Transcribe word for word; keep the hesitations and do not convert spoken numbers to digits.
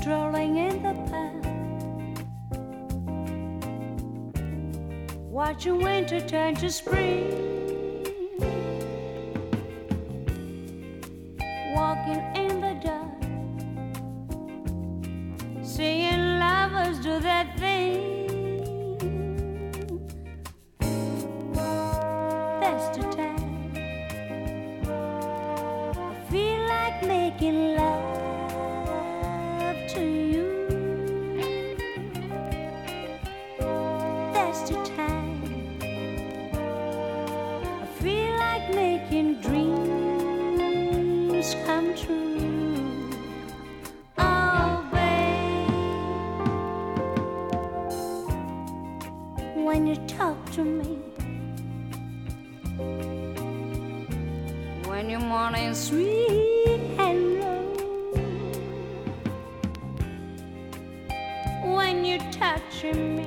strolling in the park, watching winter turn to spring, walking in the dark, seeing lovers do their thing. That's the time I feel like making love to you. That's the time I feel like making dreams come true. Oh, babe, when you talk to me, when your morning sweet hello, when you're touching me,